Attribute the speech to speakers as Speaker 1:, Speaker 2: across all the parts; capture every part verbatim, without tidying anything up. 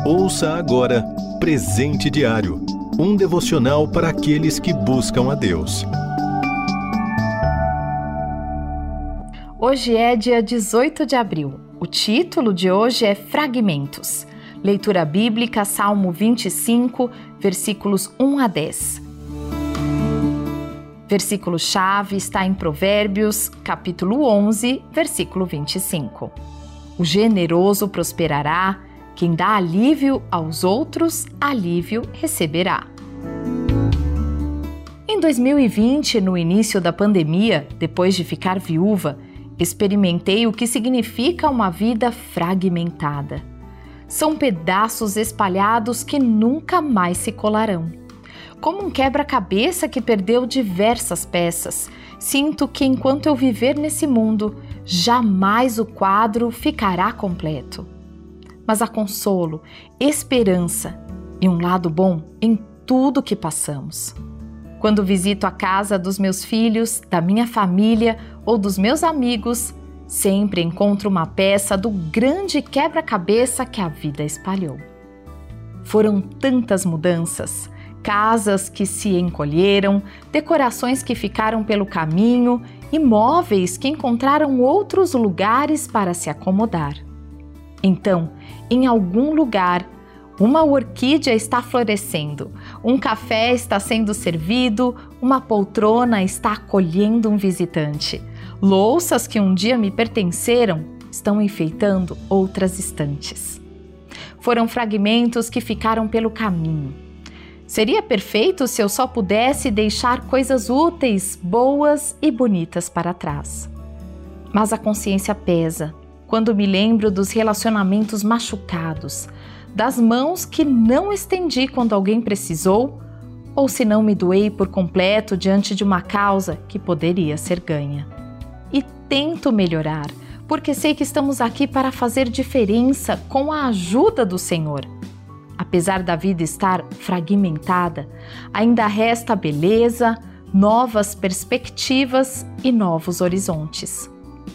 Speaker 1: Ouça agora Presente Diário, um devocional para aqueles que buscam a Deus.
Speaker 2: Hoje é dia dezoito de abril. O título de hoje é Fragmentos. Leitura bíblica, Salmo vinte e cinco, versículos um a dez. Versículo-chave está em Provérbios, capítulo onze, versículo vinte e cinco. O generoso prosperará, quem dá alívio aos outros, alívio receberá. Em dois mil e vinte, no início da pandemia, depois de ficar viúva, experimentei o que significa uma vida fragmentada. São pedaços espalhados que nunca mais se colarão. Como um quebra-cabeça que perdeu diversas peças, sinto que enquanto eu viver nesse mundo, jamais o quadro ficará completo. Mas há consolo, esperança e um lado bom em tudo que passamos. Quando visito a casa dos meus filhos, da minha família ou dos meus amigos, sempre encontro uma peça do grande quebra-cabeça que a vida espalhou. Foram tantas mudanças, casas que se encolheram, decorações que ficaram pelo caminho e móveis que encontraram outros lugares para se acomodar. Então, em algum lugar, uma orquídea está florescendo, um café está sendo servido, uma poltrona está acolhendo um visitante. Louças que um dia me pertenceram estão enfeitando outras estantes. Foram fragmentos que ficaram pelo caminho. Seria perfeito se eu só pudesse deixar coisas úteis, boas e bonitas para trás. Mas a consciência pesa quando me lembro dos relacionamentos machucados, das mãos que não estendi quando alguém precisou, ou se não me doei por completo diante de uma causa que poderia ser ganha. E tento melhorar, porque sei que estamos aqui para fazer diferença com a ajuda do Senhor. Apesar da vida estar fragmentada, ainda resta beleza, novas perspectivas e novos horizontes.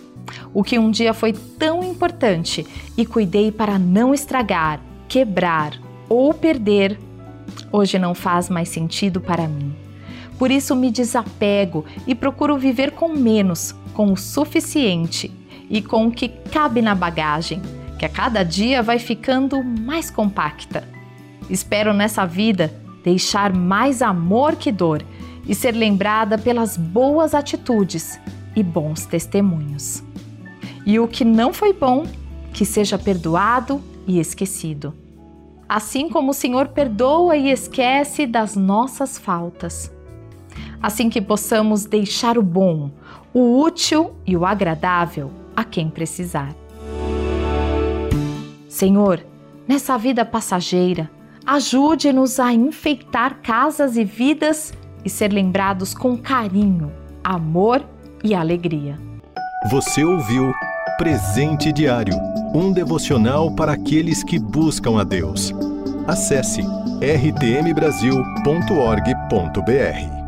Speaker 2: O que um dia foi tão importante e cuidei para não estragar, quebrar ou perder, hoje não faz mais sentido para mim. Por isso me desapego e procuro viver com menos, com o suficiente e com o que cabe na bagagem, que a cada dia vai ficando mais compacta. Espero nessa vida deixar mais amor que dor e ser lembrada pelas boas atitudes e bons testemunhos. E o que não foi bom, que seja perdoado e esquecido. Assim como o Senhor perdoa e esquece das nossas faltas. Assim que possamos deixar o bom, o útil e o agradável a quem precisar. Senhor, nessa vida passageira, ajude-nos a enfeitar casas e vidas e ser lembrados com carinho, amor e alegria.
Speaker 1: Você ouviu Presente Diário, um devocional para aqueles que buscam a Deus. Acesse r t m brasil ponto org ponto b r.